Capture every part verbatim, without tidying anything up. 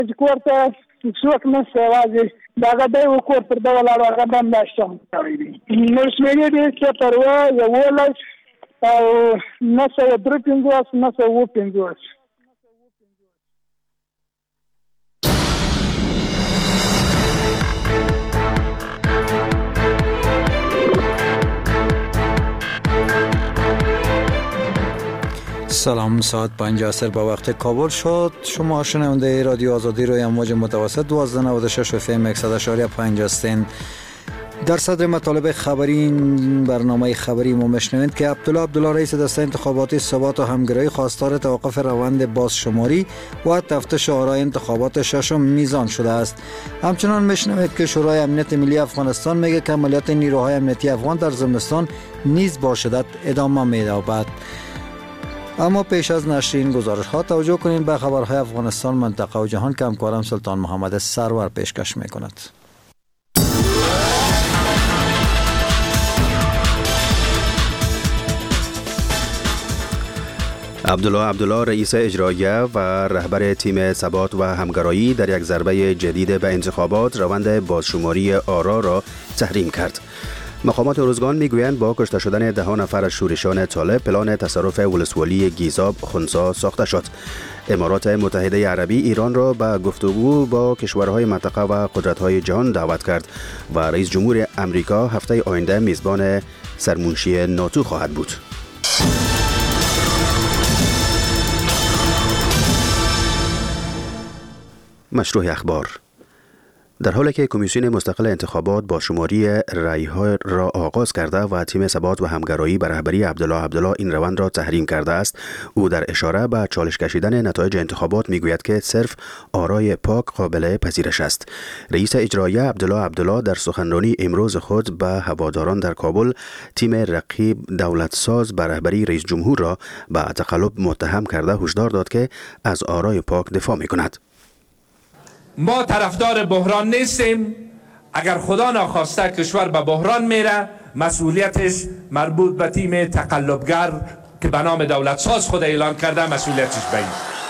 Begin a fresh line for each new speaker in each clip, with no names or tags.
ورته څوک نشته، یوازې دغه دی وکور پر دغه لاړو هغه به میاشته کړی دی. نو شمېرې دي چې پر اوه یولس او نهه سوه درې پنځوس نهه سوه اووه پنځوس.
سلام، ساعت پنج عصر به وقت کابل شد. شما شنونده رادیو آزادی روی امواج متوسط دوازده نود و شش اف ام صد و شش و پنج هستین. در صدر مطالب خبری این برنامه خبری ما میشنوید که عبدالله عبدالله رئیس دسته انتخاباتی ثبات و همگرایی خواستار توقف روند بازشماری و تفتیش آرای انتخابات ششم میزان شده است. همچنان میشنوید که شورای امنیت ملی افغانستان میگه که عملیات نیروهای امنیتی افغان در زمستان نیز با شدت ادامه می‌یابد. اما پیش از نشر این گزارش ها توجه کنیم به خبرهای افغانستان، منطقه و جهان که همکارم سلطان محمد سرور پیشکش می کند.
عبدالله عبدالله رئیس اجراییه و رهبر تیم ثبات و همگرایی در یک ضربه جدید به انتخابات روند بازشماری آرا را تحریم کرد. مقامات ارزگان میگویند با کشته شدن ده نفر از شورشان طالب پلان تصرف ولسوالی گیزاب خنثی ساخته شد. امارات متحده عربی ایران را به گفتگو با کشورهای منطقه و قدرت‌های جهان دعوت کرد و رئیس جمهور امریکا هفته آینده میزبان سرمنشی ناتو خواهد بود. مشروع اخبار. در حالی که کمیسیون مستقل انتخابات با شماری رأی‌ها را آغاز کرده و تیم ثبات و همگرایی به رهبری عبدالله عبدالله این روند را تحریم کرده است، او در اشاره به چالش کشیدن نتایج انتخابات میگوید که صرف آرای پاک قابل پذیرش است. رئیس اجراییه عبدالله عبدالله در سخنرانی امروز خود به هواداران در کابل تیم رقیب دولتساز به رهبری رئیس جمهور را به تقلب متهم کرده هشدار داد که از آرای پاک دفاع میکند.
ما طرفدار بحران نیستیم. اگر خدا ناخواسته کشور به بحران میره، مسئولیتش مربوط به تیم تقلبگر که به نام دولتساز خود اعلان کرده، مسئولیتش به این.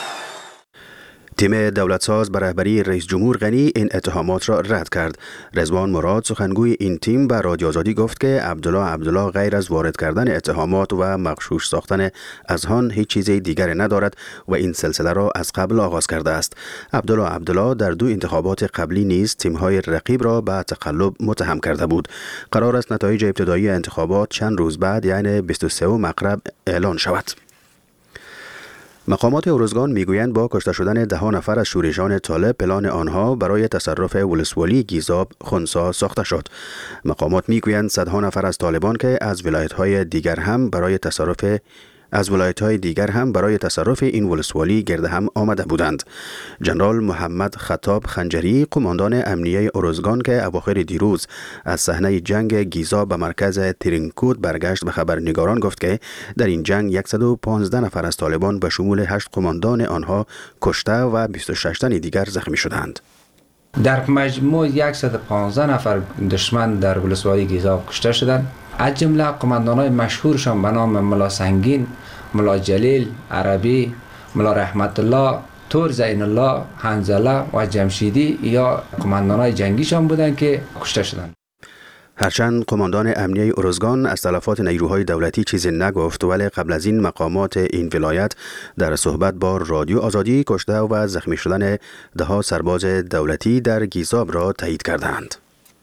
تیم دولتساز به رهبری رئیس جمهور غنی این اتهامات را رد کرد. رضوان مراد سخنگوی این تیم به رادیو آزادی گفت که عبدالله عبدالله غیر از وارد کردن اتهامات و مغشوش ساختن اذهان هیچ چیز دیگری ندارد و این سلسله را از قبل آغاز کرده است. عبدالله عبدالله در دو انتخابات قبلی نیز تیم‌های رقیب را به تقلب متهم کرده بود. قرار است نتایج ابتدایی انتخابات چند روز بعد یعنی بیست و سه مقرب اعلان شود. مقامات ارزگان میگویند با کشته شدن ده نفر از شورشان طالب پلان آنها برای تصرف ولسوالی گیزاب خنثی ساخته شد. مقامات میگویند صدها نفر از طالبان که از ولایت‌های دیگر هم برای تصرف از ولایت‌های دیگر هم برای تصرف این ولسوالی گرد هم آمده بودند. جنرال محمد خطاب خنجری قماندان امنیه ارزگان که اواخر دیروز از صحنه جنگ گیزاب به مرکز ترینکود برگشت به خبرنگاران گفت که در این جنگ صد و پانزده نفر از طالبان به شمول هشت قماندان آنها کشته و بیست و شش تن دیگر زخمی شدند.
در مجموع صد و پانزده نفر دشمن در ولسوالی گیزاب کشته شدند. از جمله قماندان‌های مشهورشان به نام ملا سنگین، ملا جلیل، عربی، ملا رحمت الله، تور زین الله، حنظله و جمشیدی یا قماندان‌های جنگیشان بودند که کشته شدند.
هرچند قماندان امنیه ارزگان از تلفات نیروهای دولتی چیزی نگفت، ولی قبل از این مقامات این ولایت در صحبت با رادیو آزادی کشته و زخمی شدن ده سرباز دولتی در گیزاب را تایید کردند.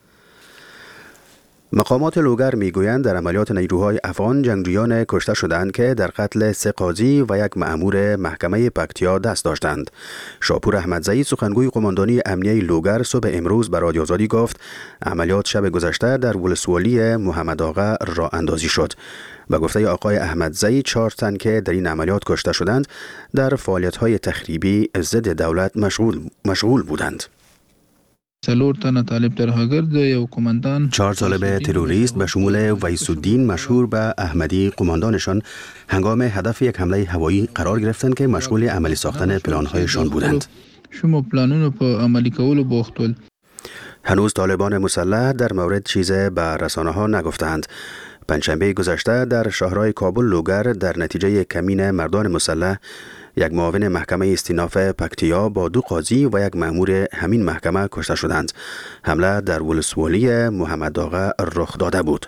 مقامات لوگر میگویند در عملیات نیروهای افغان جنگجویان کشته شدند که در قتل سه قاضی و یک مأمور محکمه پکتیا دست داشتند. شاپور احمدزئی سخنگوی قماندانی امنیه لوگر صبح امروز به رادیو آزادی گفت عملیات شب گذشته در ولسوالی محمد آقا راه اندازی شد. به گفته آقای احمدزئی چهار تن که در این عملیات کشته شدند در فعالیت‌های تخریبی ضد دولت مشغول مشغول بودند.
سلور تن طالب ترهگرد یا قماندان
چهار طالب تروریست به شمول ویس‌الدین مشهور به احمدی قماندانشان هنگام هدف یک حمله هوایی قرار گرفتند که مشغول عملی ساختن پلان‌هایشان بودند.
شما پلانونو په عملی کولو بوختول.
هنوز طالبان مسلح در مورد چیز به رسانه‌ها نگفتند. پنجشنبه گذشته در شهرهای کابل لوگر در نتیجه کمین مردان مسلح یک معاون محکمه استیناف پکتیا با دو قاضی و یک مأمور همین محکمه کشته شدند. حمله در ولسوالی محمد آقا رخ داده بود.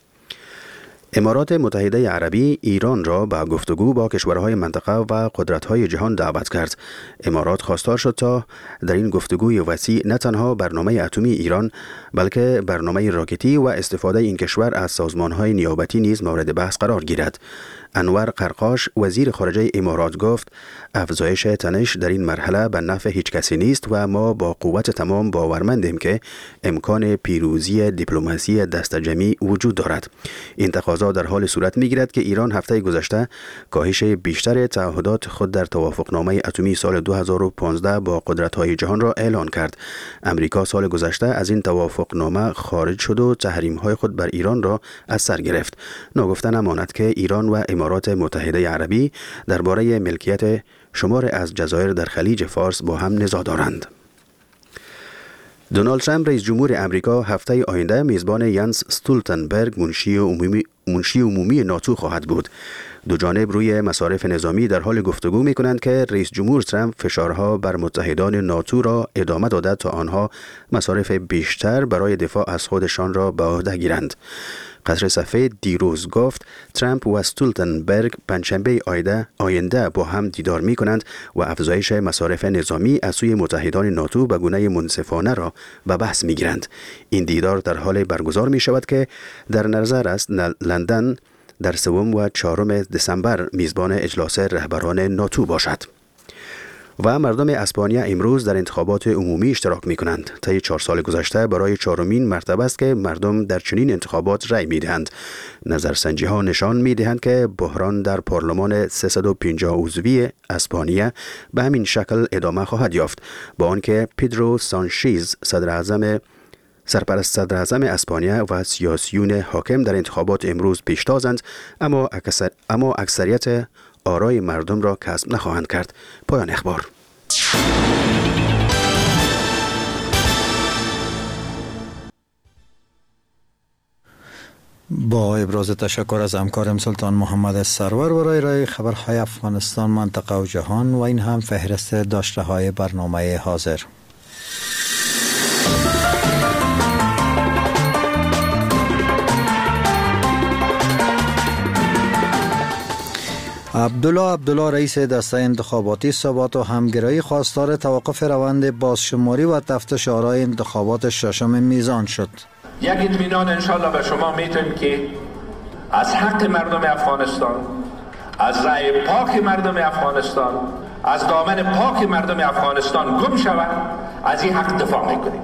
امارات متحده عربی ایران را به گفتگو با کشورهای منطقه و قدرت‌های جهان دعوت کرد. امارات خواستار شد تا در این گفتگوی وسیع نه تنها برنامه اتمی ایران بلکه برنامه راکتی و استفاده این کشور از سازمان‌های نیابتی نیز مورد بحث قرار گیرد. انور قرقاش وزیر خارجه امارات گفت افزایش تنش در این مرحله به نفع هیچ کسی نیست و ما با قوت تمام باورمندیم که امکان پیروزی دیپلماسی دست جمعی وجود دارد. این تقاضا در حال صورت می‌گیرد که ایران هفته گذشته کاهش بیشتر تعهدات خود در توافقنامه اتمی سال دو هزار و پانزده با قدرت‌های جهان را اعلان کرد. امریکا سال گذشته از این توافقنامه خارج شد و تحریم‌های خود بر ایران را از سر گرفت. ناگفته نماند که ایران و امارات متحده عربی درباره ملکیت شمار از جزایر در خلیج فارس با هم نزاع دارند. دونالد ترامپ رئیس جمهور امریکا هفته آینده میزبان ینس استولتنبرگ منشی عمومی منشی عمومی ناتو خواهد بود. دو جانب روی مصارف نظامی در حال گفتگو می کنند که رئیس جمهور ترامپ فشارها بر متحدان ناتو را ادامه داده تا آنها مصارف بیشتر برای دفاع از خودشان را به عهده گیرند. قصر سفید دیروز گفت ترامپ و استولتنبرگ پنجشنبه آینده با هم دیدار می کنند و افزایش مصارف نظامی از سوی متحدان ناتو به گونه منصفانه را به بحث می گیرند. این دیدار در حال برگزار می شود که در نظر است لندن در سوم و چهارم دسامبر میزبان اجلاس رهبران ناتو باشد. و مردم اسپانیا امروز در انتخابات عمومی اشتراک می کنند. طی چهار سال گذشته برای چهارمین مرتبه است که مردم در چنین انتخابات رأی می دهند. نظرسنجی ها نشان می دهند که بحران در پارلمان سیصد و پنجاه عضوی اسپانیا به همین شکل ادامه خواهد یافت، با آنکه پیدرو سانچز صدر اعظم سرپرست صدر اعظم اسپانیا و سیاسیون حاکم در انتخابات امروز پیشتازند، اما اکثر اما اکثریت آرای مردم را کسب نخواهند کرد. پایان اخبار.
با ابراز تشکر از همکارم سلطان محمد سرور برای ارائه خبرهای افغانستان، منطقه و جهان، و این هم فهرست داشته های برنامه حاضر. عبدالله عبدالله رئیس دسته انتخاباتی ثبات و همگرایی خواستار توقف روند بازشماری و تفتیش آرای انتخابات ششم میزان شد.
یک اطمینان انشالله به شما میتونیم که از حق مردم افغانستان، از رأی پاک مردم افغانستان، از دامن پاک مردم افغانستان گم شود، از این حق دفاع میکنیم.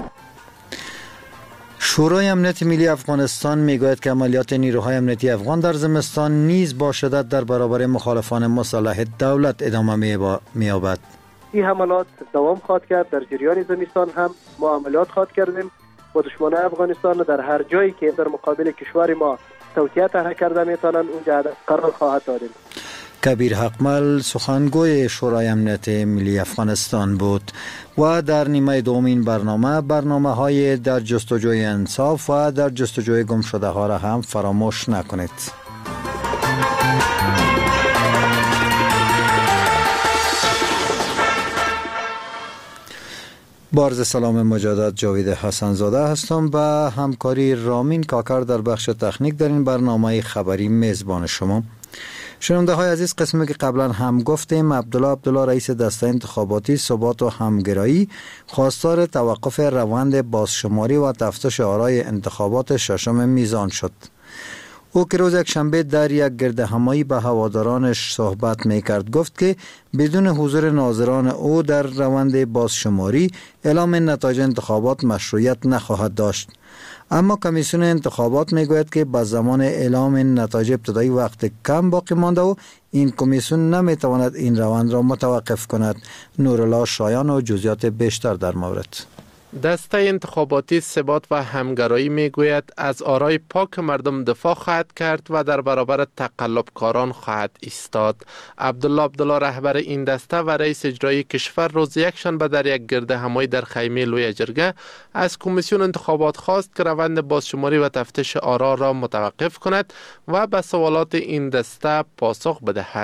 شورای امنیت ملی افغانستان میگوید که عملیات نیروهای امنیتی افغان در زمستان نیز با شدت در برابر مخالفان مسلح دولت ادامه می‌یابد.
این حملات دوام خواهد کرد. در جریان زمستان هم ما عملیات خواهد کردیم و دشمنان افغانستان در هر جایی که در مقابل کشور ما توطئه طرح کرده میتونن اونجا قرار خواهد دادیم.
کبیر حقمل سخنگوی شورای امنیت ملی افغانستان بود. و در نیمه دوم این برنامه برنامه های در جستجوی انصاف و در جستجوی گم شده ها را هم فراموش نکنید. بارز سلام مجدد، جاوید حسن زاده هستم به همکاری رامین کاکر در بخش تکنیک در این برنامه خبری میزبان شما. شنونده های عزیز، قسمی که قبلا هم گفتیم، عبدالله عبدالله رئیس دسته انتخاباتی ثبات و همگرایی خواستار توقف روند بازشماری و تفتیش آرای انتخابات ششم میزان شد. او که روز یک شنبه در یک گردهمایی به هوادارانش صحبت میکرد گفت که بدون حضور ناظران او در روند بازشماری اعلام نتایج انتخابات مشروعیت نخواهد داشت. اما کمیسیون انتخابات میگوید که به زمان اعلام نتایج ابتدایی وقت کم باقی مانده و این کمیسیون نمیتواند این روند را متوقف کند. نورالله شایان و جزئیات بیشتر در مورد.
دسته انتخاباتی ثبات و همگرایی میگوید از آرای پاک مردم دفاع خواهد کرد و در برابر تقلبکاران خواهد ایستاد. عبدالله عبدالله رهبر این دسته و رئیس اجرایی کشور روز یکشنبه در یک گردهمایی در خیمه لوی جرگه از کمیسیون انتخابات خواست که روند بازشماری و تفتیش آرا را متوقف کند و به سوالات این دسته پاسخ بدهد.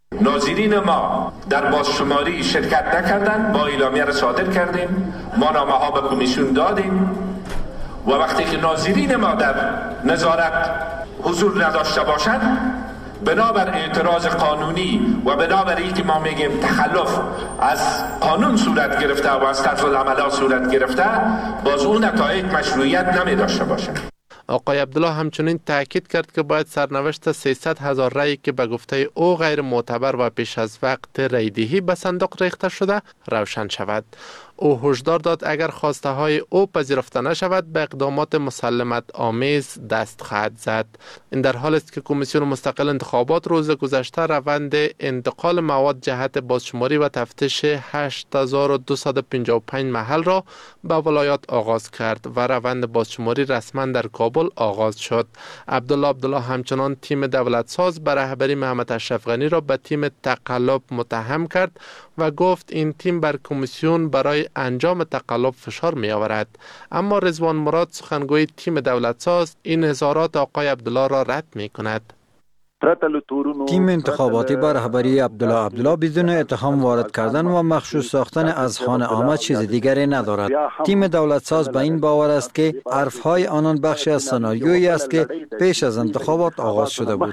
ناظرین ما در بازشماری شرکت نکردند، با اعلامیه را صادر کردیم، ما نامه ها به کمیسیون دادیم و وقتی که ناظرین ما در نظارت حضور نداشته باشند، بنابر اعتراض قانونی و بنابر اینکه ما میگیم تخلف از قانون صورت گرفته و از طرز العملات صورت گرفته، باز اون نتایج مشروعیت نمی داشته باشند.
آقای عبدالله همچنین تاکید کرد که باید سرنوشت سیصد هزار رأی که به گفته او غیر معتبر و پیش از وقت رأی‌دهی به صندوق ریخته شده روشن شود. او هشدار داد اگر خواسته های او پذیرفته نشود به اقدامات مسالمت آمیز دست خواهد زد. این در حالی است که کمیسیون مستقل انتخابات روز گذشته روند انتقال مواد جهت بازشماری و تفتیش هشت هزار و دویست و پنجاه و پنج محل را به ولایات آغاز کرد و روند بازشماری رسما در کابل آغاز شد. عبدالله عبدالله همچنان تیم دولت ساز به رهبری محمد اشرف غنی را به تیم تقلب متهم کرد و گفت این تیم بر کمیسیون برای انجام تقلب فشار می آورد. اما رضوان مراد سخنگوی تیم دولت ساز این اظهارات آقای عبدالله را رد می کند.
تیم انتخاباتی بر رهبری عبدالله عبدالله بدون اتهام وارد کردن و مخصوص ساختن اذهان عامه چیز دیگری ندارد. تیم دولت ساز به این باور است که حرفهای آنان بخشی از سناریویی است که پیش از انتخابات آغاز شده بود.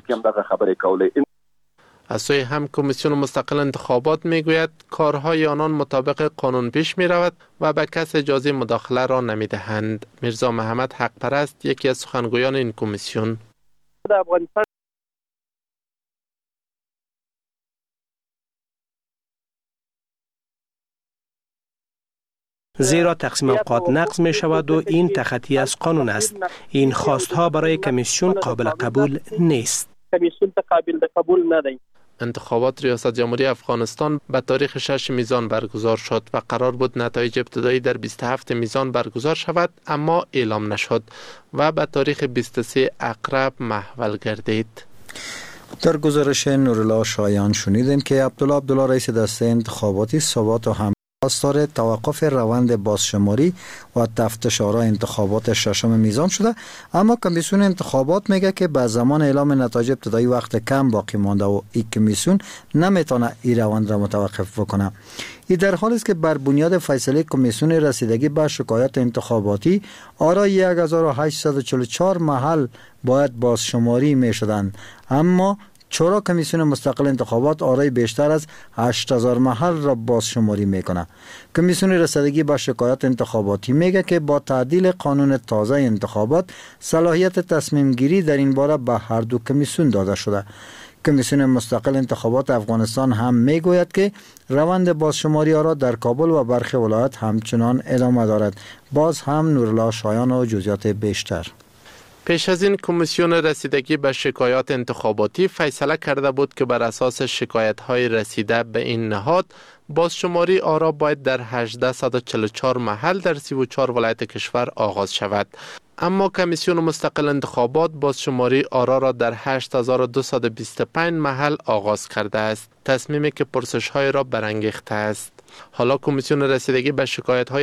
از سوی هم کمیسیون مستقل انتخابات می گوید کارهای آنان مطابق قانون پیش می رود و به کس اجازه مداخله را نمی دهند. میرزا محمد حق پرست یکی از سخنگویان این کمیسیون:
زیرا تقسیم اوقات نقض می شود و این تخطی از قانون است. این خواستها برای کمیسیون قابل قبول نیست.
کمیسیون قابل قبول ندهید.
انتخابات ریاست جمهوری افغانستان به تاریخ شش میزان برگزار شد و قرار بود نتایج ابتدایی در بیست و هفت میزان برگزار شود، اما اعلام نشد و به تاریخ بیست و سه اقرب محول گردید.
در گزارش نورالله شایان شنیدیم که عبدالله عبدالله رئیس دسته انتخاباتی ثبات و هم خواستار توقف روند بازشماری و تفتیش آرای انتخابات ششم میزان شده، اما کمیسیون انتخابات میگه که به زمان اعلام نتایج ابتدایی وقت کم باقی مانده و این کمیسیون نمیتونه این روند را متوقف بکنه. این در حالی است که بر بنیاد فیصله کمیسیون رسیدگی به شکایات انتخاباتی آرای یک هزار و هشتصد و چهل و چهار محل باید بازشماری میشدند، اما چرا کمیسیون مستقل انتخابات آرای بیشتر از هشت هزار محل را بازشماری میکنه؟ کمیسیون رسیدگی به شکایات انتخاباتی میگه که با تعدیل قانون تازه انتخابات صلاحیت تصمیم گیری در این باره به هر دو کمیسیون داده شده. کمیسیون مستقل انتخابات افغانستان هم میگوید که روند بازشماری آرا در کابل و برخی ولایات همچنان ادامه دارد. باز هم نورالله شایان و جزئیات بیشتر.
پیش از این کمیسیون رسیدگی به شکایات انتخاباتی فیصله کرده بود که بر اساس شکایت‌های رسیده به این نهاد بازشماری آرا باید در هزار و هشتصد و چهل و چهار محل در سی و چهار ولایت کشور آغاز شود. اما کمیسیون مستقل انتخابات بازشماری آرا را در هشت هزار و دویست و بیست و پنج محل آغاز کرده است، تصمیمی که پرسش‌های را برانگیخته است. حالا کمیسیون رسیدگی به شکایت‌های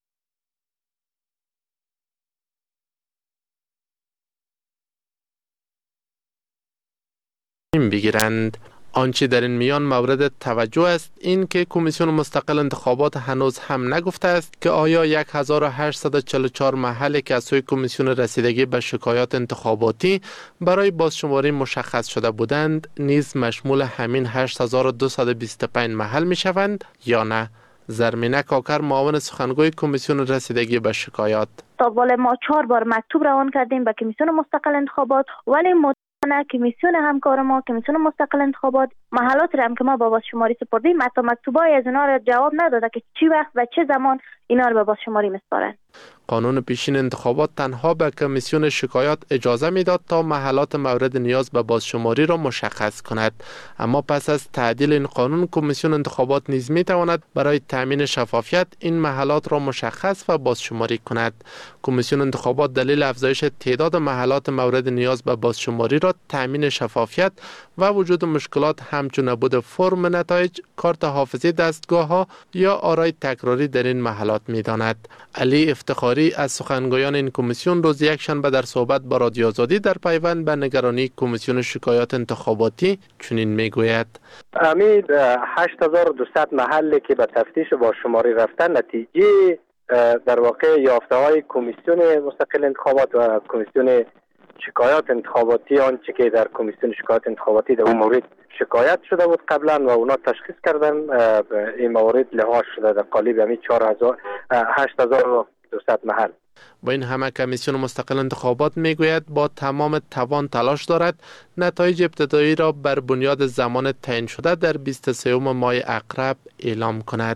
بگیرند. آنچه در این میان مورد توجه است این که کمیسیون مستقل انتخابات هنوز هم نگفته است که آیا یک هزار و هشتصد و چهل و چهار محلی که از سوی کمیسیون رسیدگی به شکایات انتخاباتی برای بازشماری مشخص شده بودند نیز مشمول همین هشت هزار و دویست و بیست و پنج محل می شوند یا نه. زرمینه کاکر معاون سخنگوی کمیسیون رسیدگی به شکایات:
تا ولی ما چهار بار مکتوب روان کردیم به کمیسیون مستقل انتخابات، ولی نه کمیسیون همکار ما کمیسیون مستقل انتخابات محلات را هم که ما با بازشماری سپردیم حتی مکتوبای از اینا را جواب نداده که چی وقت و چه زمان اینا را به بازشماری میسپارن.
قانون پیشین انتخابات تنها به کمیسیون شکایات اجازه میداد تا محلات مورد نیاز به بازشماری را مشخص کند، اما پس از تعدیل این قانون کمیسیون انتخابات نیز میتواند برای تامین شفافیت این محلات را مشخص و بازشماری کند. کمیسیون انتخابات دلیل افزایش تعداد محلات مورد نیاز به بازشماری را تامین شفافیت و وجود مشکلات هم همچون نبود فرم نتایج، کارت حافظی دستگاه ها یا آرای تکراری در این محلات می داند. علی افتخاری از سخنگویان این کمیسیون روز یکشنبه در صحبت با رادیو آزادی در پیوند به نگرانی کمیسیون شکایات انتخاباتی چنین می گوید:
امید هشت هزار و دویست محله که به تفتیش با شماری رفتن، نتیجه در واقع یافته های کمیسیون مستقل انتخابات و کمیسیون شکایات انتخاباتی، آنچه که در کمیسیون شکایات انتخاباتی در اون مورد شکایت شده بود قبلا و اونا تشخیص کردن، این موارد لحاظ شده در قالب همین هشت هزار و دویست محل.
با این همه کمیسیون مستقل انتخابات میگوید با تمام توان تلاش دارد نتایج ابتدایی را بر بنیاد زمان تعیین شده در بیست و سوم ماه اقرب اعلام کند.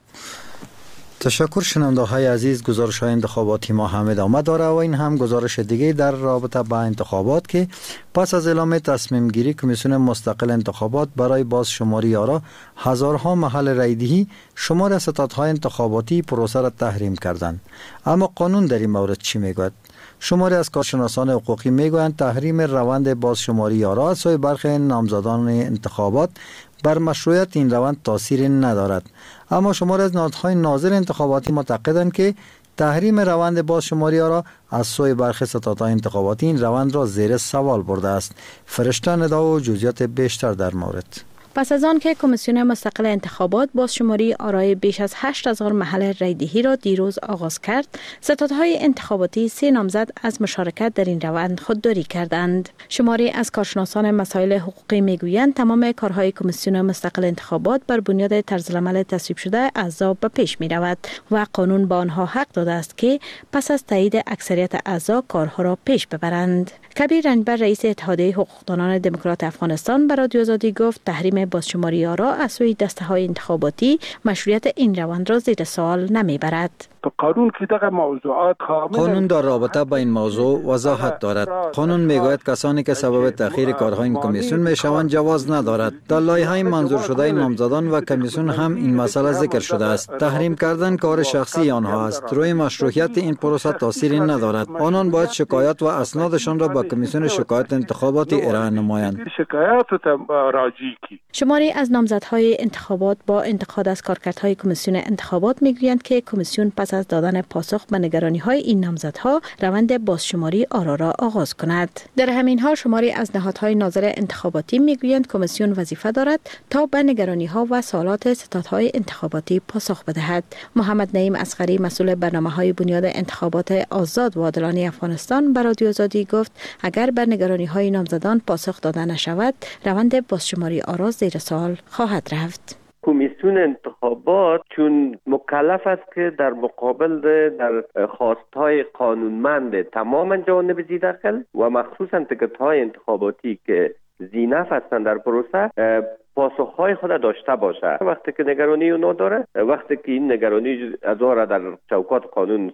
تشکر شنونده های عزیز. گزارش های انتخاباتی ما هم ادامه داره و این هم گزارش دیگه در رابطه با انتخابات که پس از اعلام تصمیم گیری کمیسیون مستقل انتخابات برای بازشماری آرا هزارها محل رایدهی شمار از ستادهای انتخاباتی پروسه را تحریم کردند. اما قانون در این مورد چی میگوید؟ شماری از کارشناسان حقوقی میگویند تحریم روند بازشماری آرا از سوی برخی نامزدان انتخابات بر مشروعیت این روند تاثیر ندارد. اما شماری از نهادهای ناظر انتخاباتی معتقدند که تحریم روند بازشماری را از سوی برخی ستادهای انتخاباتی این روند را زیر سوال برده است. فرشته ندا و جزئیات بیشتر در مورد.
پس از آن که کمیسیون مستقل انتخابات بازشماری آرای بیش از هشت هزار محل رایدهی را دیروز آغاز کرد، ستادهای انتخاباتی سه نامزد از مشارکت در این روند خودداری کردند. شماری از کارشناسان مسائل حقوقی میگویند تمام کارهای کمیسیون مستقل انتخابات بر بنیاد طرزالعمل تصویب شده اعضا به پیش می رود و قانون به آنها حق داده است که پس از تایید اکثریت اعضا کارها را پیش ببرند. کبیر رنجبر رئیس اتحادیه حقوقدانان دموکرات افغانستان به رادیو آزادی گفت تحریم بازشماری آرا از سوی دسته‌های انتخاباتی مشروعیت این روند را زیر سوال نمیبرد.
قانون که دغه موضوعات
قانون در رابطه با این موضوع وضاحت دارد. قانون میگوید کسانی که سبب تأخیر کارهای این کمیسیون میشوند جواز ندارد. در لایحه منظور شده نامزدان و کمیسیون هم این مسئله ذکر شده است. تحریم کردن کار شخصی آنها است. روی مشروعیت این پروسه تأثیری ندارد. آنان باید شکایت و اسنادشان را با کمیسیون شکایات انتخاباتی ارائه نمایند.
شکایات راجعی کی
شماری از نامزدهای انتخابات با انتقاد از کارکردهای کمیسیون انتخابات میگویند که کمیسیون پس از دادن پاسخ به نگرانی‌های این نامزدها روند بازشماری آرا را آغاز کند. در همین حال شماری از نهادهای ناظر انتخاباتی میگویند کمیسیون وظیفه دارد تا به نگرانی‌ها و سوالات ستادهای انتخاباتی پاسخ بدهد. محمد نعیم اصغری مسئول برنامه‌های بنیاد انتخابات آزاد و عادلانه افغانستان به رادیو آزادی گفت اگر به نگرانی‌های نامزدان پاسخ داده نشود روند بازشماری آرا زیر سوال خواهد رفت.
کمیسیون انتخابات چون مکلف است که در مقابل در خواستهای قانونمند تمام جوانب زی داخل و مخصوصا تکت‌های انتخاباتی که زینف هستند در پروسه پاسخهای خود داشته باشه. وقتی که نگرانی اونا داره، وقتی که این نگرانی از آن را در چوکات قانون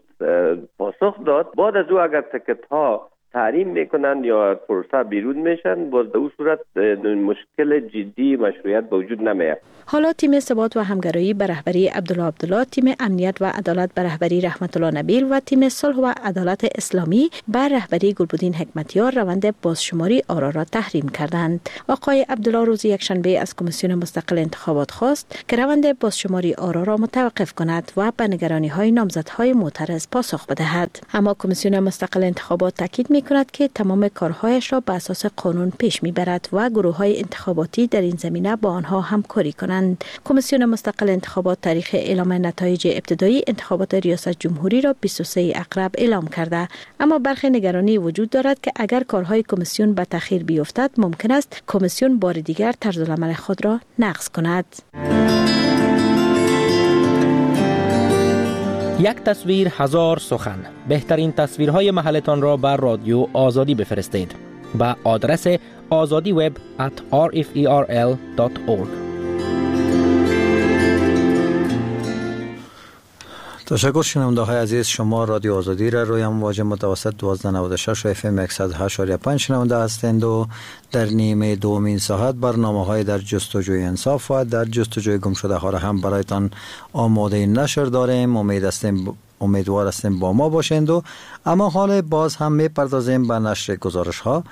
پاسخ داد، بعد از او اگر تکت‌ها تحریم میکنند یا پروسه بیرون میشن، باز در اون صورت مشکل جدی مشروعیت به وجود نمیاد.
حالا تیم ثبات و همگرایی به رهبری عبدالله عبدالله، تیم امنیت و عدالت به رهبری رحمت الله نبیل و تیم صلح و عدالت اسلامی به رهبری گلبدین حکمتیار روند بازشماری آرا را تحریم کردند. آقای عبدالله روز یکشنبه از کمیسیون مستقل انتخابات خواست که روند بازشماری آرا را متوقف کند و به نگرانی‌های نامزدهای معترض پاسخ بدهد. اما کمیسیون مستقل انتخابات تاکید می‌کند که تمام کارهایش را بر اساس قانون پیش می‌برد و گروه‌های انتخاباتی در این زمینه با آنها همکاری کنند. کمیسیون مستقل انتخابات تاریخ اعلام نتایج ابتدایی انتخابات ریاست جمهوری را بیست و سوم اقرب اعلام کرده، اما برخی نگرانی وجود دارد که اگر کارهای کمیسیون به تأخیر بیفتد ممکن است کمیسیون بار دیگر طرزالعمل خود را نقض کند.
یک تصویر هزار سخن. بهترین تصویرهای محلتان را بر رادیو آزادی بفرستید به آدرس azadi web at r f e r l dot org.
تشکر شنونده های عزیز. شما رادیو آزادی را روی امواج متوسط دوازده نود و شش و اف ام صد و هشت و پنج شنونده هستند و در نیمه دومین ساعت برنامه های در جستجوی انصاف و در جستجوی گم شده ها را هم برایتان آماده نشر داریم. امید هستیم امیدوار هستیم با ما باشند. و اما حال باز هم میپردازیم به نشر گزارش ها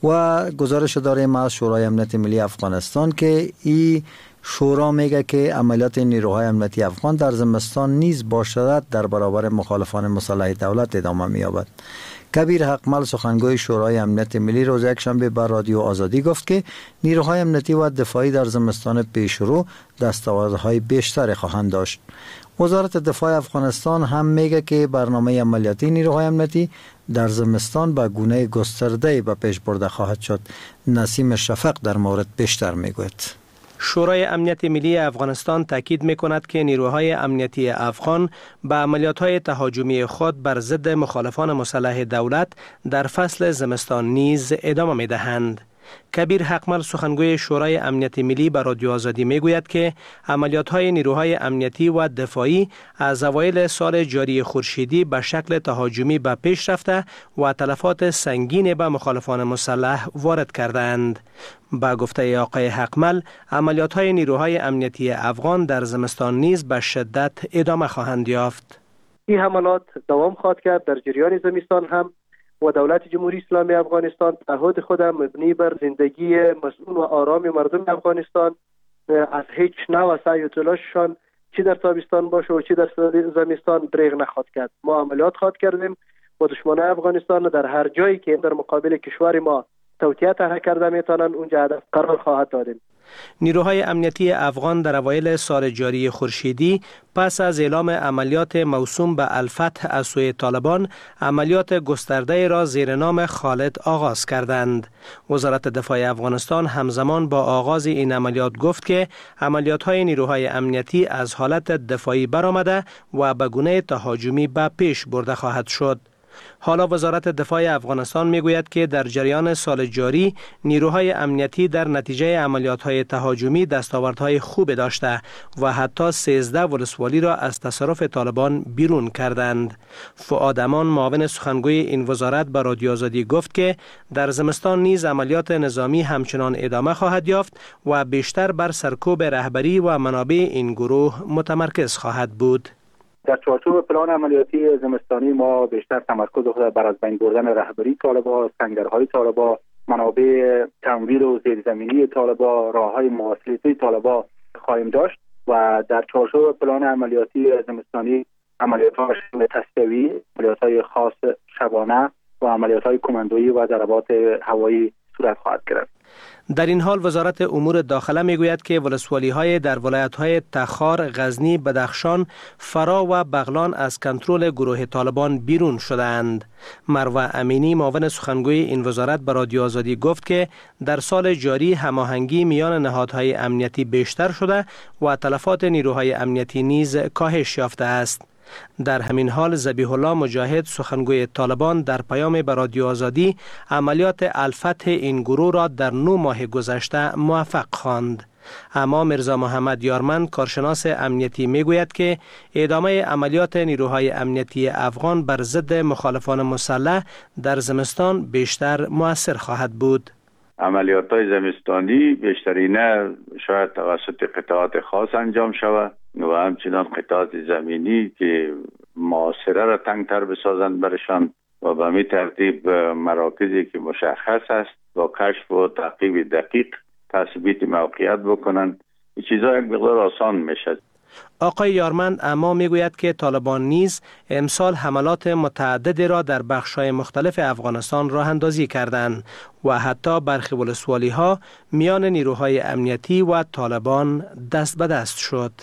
و گزارش داریم از شورای امنیت ملی افغانستان که این شورا میگه که عملیات نیروهای امنیتی افغان در زمستان نیز با شدت در برابر مخالفان مسلح دولت ادامه می‌یابد. کبیر حقمل سخنگوی شورای امنیت ملی روز یکشنبه بر رادیو آزادی گفت که نیروهای امنیتی و دفاعی در زمستان پیشرو دستاوردهای بیشتری خواهند داشت. وزارت دفاع افغانستان هم میگه که برنامه عملیاتی نیروهای امنیتی در زمستان به گونه گسترده به پیش برده خواهد شد. نسیم شفق در مورد بیشتر میگوید.
شورای امنیت ملی افغانستان تاکید می‌کند که نیروهای امنیتی افغان به عملیات‌های تهاجمی خود بر ضد مخالفان مسلح دولت در فصل زمستان نیز ادامه می‌دهند. کبیر حقمل سخنگوی شورای امنیت ملی به رادیو آزادی میگوید که عملیات‌های نیروهای امنیتی و دفاعی از اوایل سال جاری خورشیدی به شکل تهاجمی به پیش رفته و تلفات سنگین به مخالفان مسلح وارد کردند. با گفته آقای حقمل، عملیات‌های نیروهای امنیتی افغان در زمستان نیز به شدت ادامه خواهند یافت.
این حملات دوام خواهد کرد در جریان زمستان هم و دولت جمهوری اسلامی افغانستان تعهد خود مبنی بر زندگی مسئول و آرام مردم افغانستان از هیچ نوع سعی و تلاششان چی در تابستان باشه و چی در زمستان دریغ نخواهد کرد. ما عملیات خواهد کردیم و دشمنان افغانستان در هر جایی که در مقابل کشور ما توطئه طرح کرده میتونن اونجا هدف قرار خواهد دادیم.
نیروهای امنیتی افغان در اوایل سال جاری خورشیدی پس از اعلام عملیات موسوم به الفتح از سوی طالبان عملیات گسترده را زیر نام خالد آغاز کردند. وزارت دفاع افغانستان همزمان با آغاز این عملیات گفت که عملیات‌های نیروهای امنیتی از حالت دفاعی برآمده و به گونه تهاجمی به پیش برده خواهد شد. حالا وزارت دفاع افغانستان میگوید که در جریان سال جاری نیروهای امنیتی در نتیجه عملیات‌های تهاجمی دستاوردهای خوب داشته و حتی سیزده ولسوالی را از تصرف طالبان بیرون کردند. فؤاد امان معاون سخنگوی این وزارت به رادیو آزادی گفت که در زمستان نیز عملیات نظامی همچنان ادامه خواهد یافت و بیشتر بر سرکوب رهبری و منابع این گروه متمرکز خواهد بود.
در چارچوب پلان عملیاتی زمستانی ما بیشتر تمرکز خود بر از بین بردن رهبری طالبان، سنگرهای طالبان، منابع تمویل و زیرزمینی طالبان، راههای مواصلاتی طالبان خواهیم داشت و در چارچوب پلان عملیاتی زمستانی عملیات‌های تصفیه‌ای، عملیات‌های خاص شبانه و عملیات‌های کماندویی و ضربات هوایی صورت خواهد گرفت.
در این حال وزارت امور داخله میگوید که ولسوالی‌های در ولایت‌های تخار، غزنی، بدخشان، فرا و بغلان از کنترل گروه طالبان بیرون شدند. مروه امینی معاون سخنگوی این وزارت به رادیو آزادی گفت که در سال جاری هماهنگی میان نهادهای امنیتی بیشتر شده و تلفات نیروهای امنیتی نیز کاهش یافته است. در همین حال ذبیح الله مجاهد سخنگوی طالبان در پیام به رادیو آزادی عملیات الفتح این گروه را در نه ماه گذشته موفق خواند. اما مرزا محمد یارمن کارشناس امنیتی میگوید که ادامه عملیات نیروهای امنیتی افغان بر ضد مخالفان مسلح در زمستان بیشتر مؤثر خواهد بود.
عملیات‌های زمستانی بیشترینه شاید توسط قطعات خاص انجام شود و همچنان قطعات زمینی که محاصره را تنگتر بسازند برشان و به می ترتیب مراکزی که مشخص است با کشف و تعقیب دقیق تثبیت موقعیت بکنند. این چیزا یک مقدار آسان میشد.
آقای یارمند اما میگوید که طالبان نیز امسال حملات متعددی را در بخش‌های مختلف افغانستان راه اندازی کردند و حتی برخی ولسوالی‌ها میان نیروهای امنیتی و طالبان دست به دست شد.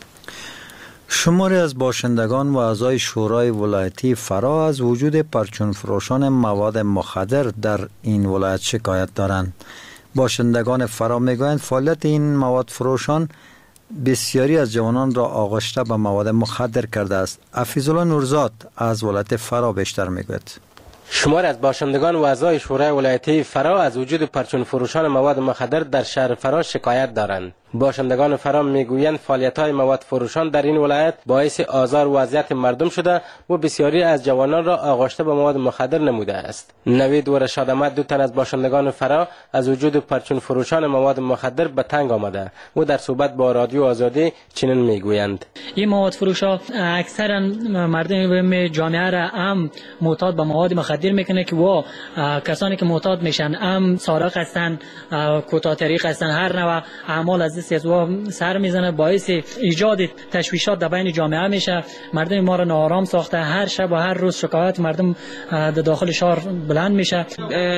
شماری از باشندگان و اعضای شورای ولایتی فرا از وجود پرچون فروشان مواد مخدر در این ولایت شکایت دارند. باشندگان فرا میگویند فعالیت این مواد فروشان بسیاری از جوانان را آغشته به مواد مخدر کرده است. حفیظالله نورزاد از ولایت فرا بیشتر میگوید.
شمار از باشندگان و اعضای شورای ولایتی فرا از وجود پرچون فروشان مواد مخدر در شهر فرا شکایت دارند. باشندگان فرا میگویند فعالیت‌های مواد فروشان در این ولایت باعث آزار و اذیت مردم شده و بسیاری از جوانان را آغاشته به مواد مخدر نموده است. نوید و رشاد احمد، دو تن از باشندگان فرا، از وجود پرچون فروشان مواد مخدر به تنگ آمده و در صحبت با رادیو آزادی چنین میگویند:
این مواد فروشا اکثرا مردم جامعه را هم معتاد به مواد مخدر میکنه که و کسانی که معتاد میشن هم سارق هستن، کوتاه طریق هستن، هر نوع اعمال از دست از و سر میزنه، باعث ایجاد تشویشات در بین جامعه میشه. مردم ما را ناآرام ساخته، هر شب و هر روز شکایت مردم در داخل شهر بلند میشه.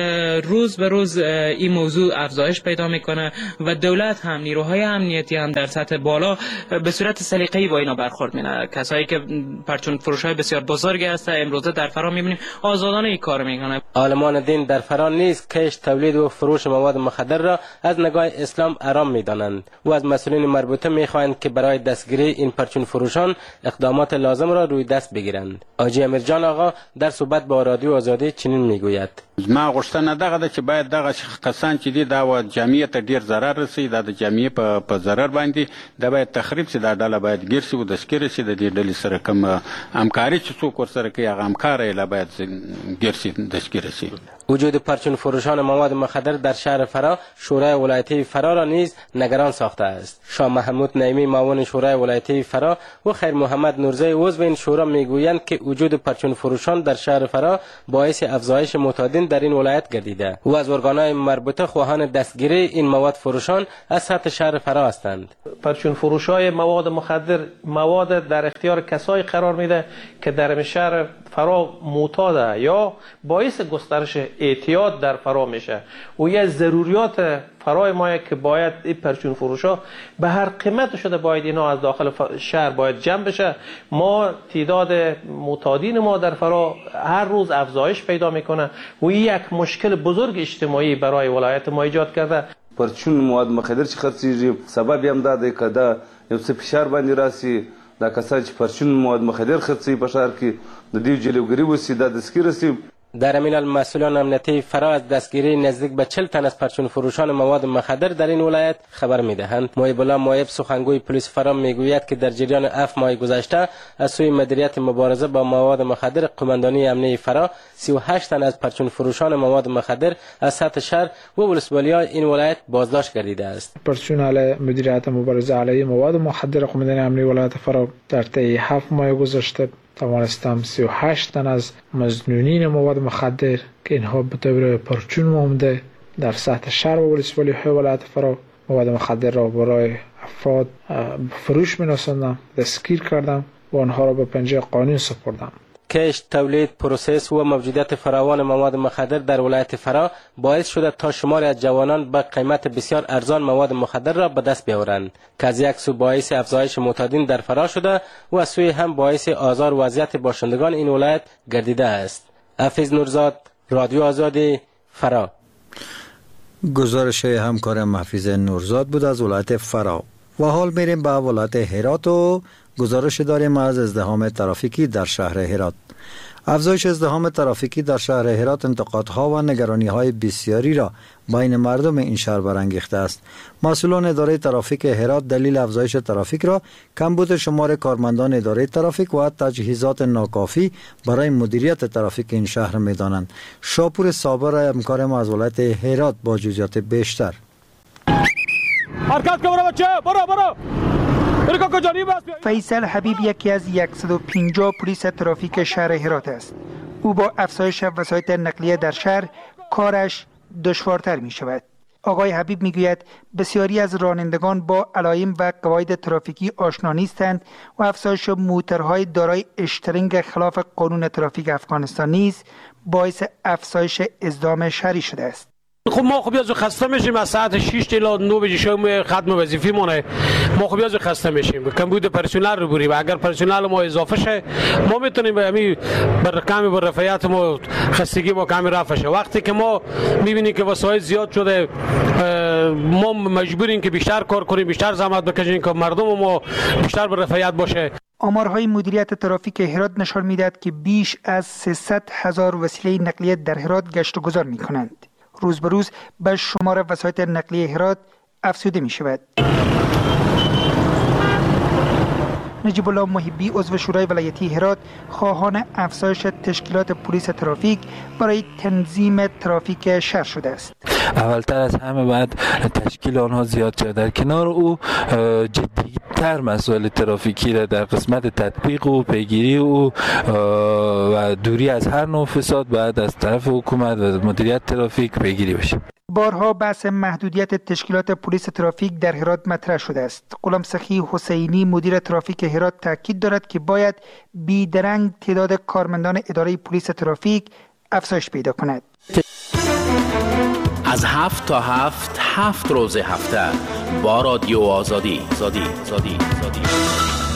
روز به روز این موضوع افزایش پیدا میکنه و دولت هم نیروهای امنیتی هم در سطح بالا به صورت سلیقه‌ای با اینا برخورد میکنه. کسایی که پرچون فروشای بسیار بزرگی هست امروزه در فرا میبینیم آزادانه این کار میکنه.
عالمان دین در فرا نیز کشت، تولید و فروش مواد مخدر را از نگاه اسلام حرام میدانند و از مسئولین مربوطه میخواهند که برای دستگیری این پرچون فروشان اقدامات لازم را روی دست بگیرند. حاجی امیرجان آقا در صحبت با رادیو آزادی چنین میگوید:
ما غوښتنه دغه ده چې باید دغه کسان چې دي دا و جامعه ته ډیر ضرر رسي، دا د جامعه په په ضرر باندې دا باید تخریب شي، دا ډله باید ګیر شي او دستګیر شي. د دې ډلې سره کوم همکاري چې څوک ورسره کوي هغه همکار یې لا باید ګیر شي، دستګیر شي.
وجود پرچون فروشان مواد مخدر در شهر فرا شورای ولایتی فرا را نیز نگران ساخته است. شاه محمود نعیمی معاون شورای ولایتی فرا و خیر محمد نورزی عضو این شورا میگویند که وجود پرچون فروشان در شهر فرا باعث افزایش معتادین در این ولایت گردیده و از ارگانهای مربوطه خواهان دستگیری این مواد فروشان از سطح شهر فرا هستند.
پرچون فروشای مواد مخدر مواد در اختیار کسایی قرار میده که در شهر فرا معتاده یا باعث گسترش اعتیاد در فرا میشه و یه ضروریات فرای ما که باید این پرچون فروشا به هر قیمت شده باید اینا از داخل شهر باید جمع بشه. ما تعداد معتادین ما در فرا هر روز افزایش پیدا میکنه و یک مشکل بزرگ اجتماعی برای ولایت ما ایجاد کرده.
پرچون مواد مخدر چې خرڅیږي سبب هم دا دی که دا یو څه فشار باندې راسي، دا کسان چې پرچون مواد مخدر خرڅوي په ښار کې د دې جلوګیري وسي، دا دستګیر سي.
در امین المسئولان امنیتی فرا از دستگیری نزدیک به چهل تن از پرچون فروشان مواد مخدر در این ولایت خبر میدهند. محب الله محب سخنگوی پلیس فرا میگوید که در جریان هفت ماه گذشته از سوی مدیریت مبارزه با مواد مخدر قماندانی امنیتی فرا سی و هشت تن از پرچون فروشان مواد مخدر از سطح شهر و ولسوالی‌های این ولایت بازداشت گردیده است.
پرچون علیه مدیریت مبارزه علیه مواد مخدر قماندانی امنیتی ولایت فرا در طی هفت ماه گذشته توانستم سی و هشت تن از مظنونین مواد مخدر که اینها به طور پرچون مانده در سطح شهر و ولسوالی‌های ولایت فرا مواد مخدر را برای افراد فروش می‌رساندم، دستگیر کردم و آنها را به پنجه قانون سپردم.
کشت، تولید، پروسس و موجودیت فراوان مواد مخدر در ولایت فرا باعث شده تا شماری از جوانان به قیمت بسیار ارزان مواد مخدر را به دست بیاورند که از یک سو باعث افزایش معتادین در فرا شده و از سوی هم باعث آزار و اذیت باشندگان این ولایت گردیده است. حافظ نورزاد، رادیو آزادی، فرا.
گزارش همکار محفوظ نورزاد بود از ولایت فرا. و حال میریم به ولایت هرات و گزارش داریم از ازدحام ترافیکی در شهر هرات. افزایش ازدحام ترافیکی در شهر هرات انتقادها و نگرانی‌های بسیاری را بین مردم این شهر برانگیخته است. مسئولان اداره ترافیک هرات دلیل افزایش ترافیک را کمبود شمار کارمندان اداره ترافیک و تجهیزات ناکافی برای مدیریت ترافیک این شهر می‌دانند. شاپور صابر همکار ما از ولایت هرات با جزئیات بیشتر.
حرکت کن بچه، برو برو. فیصل حبیب یکی از صد و پنجاه پلیس ترافیک شهر هرات است. او با افزایش وسایل نقلیه در شهر کارش دشوارتر می شود. آقای حبیب می گوید بسیاری از رانندگان با علائم و قواعد ترافیکی آشنا نیستند و افزایش موتورهای دارای اشترینگ خلاف قانون ترافیک افغانستان نیز باعث افزایش ازدحام شهری شده است. خب ما خب یازو خسته میشیم از ساعت شش تا نه بجه شب ختم وظیفه مونه. ما خب یازو خسته میشیم. کمبود پرسنل رو بریم. اگر پرسنل ما اضافه شه ما میتونیم همین بر کمی بر رفاهیت ما خستگی ما کمی رفع شه. وقتی که ما میبینیم که وسایل زیاد شده ما مجبوریم که بیشتر کار کنیم، بیشتر زحمت بکشیم که مردم ما بیشتر بر رفاهیت باشه. آمارهای مدیریت ترافیک هرات نشان میدهد که بیش از سیصد هزار وسیله نقلیه در هرات گشت و گذار میکنند. روز به روز به شمار وسایل نقلیه هرات افزوده می شود. نجیب الله محبی عضو شورای ولایتی هرات خواهان افزایش تشکیلات پلیس ترافیک برای تنظیم ترافیک شهر شده است.
اولتر از همه باید تشکیل آنها زیاد شد. در کنار او جدی‌تر مسائل ترافیکی را در قسمت تطبیق و پیگیری او و دوری از هر نوع فساد باید از طرف حکومت و مدیریت ترافیک پیگیری بشه.
بارها بحث محدودیت تشکیلات پلیس ترافیک در هرات مطرح شده است. غلام سخی حسینی مدیر ترافیک هرات تاکید دارد که باید بیدرنگ تعداد کارمندان اداره پلیس ترافیک افزایش پیدا کند.
از هفت تا هفت هفت روز هفته با رادیو آزادی. آزادی. آزادی. آزادی.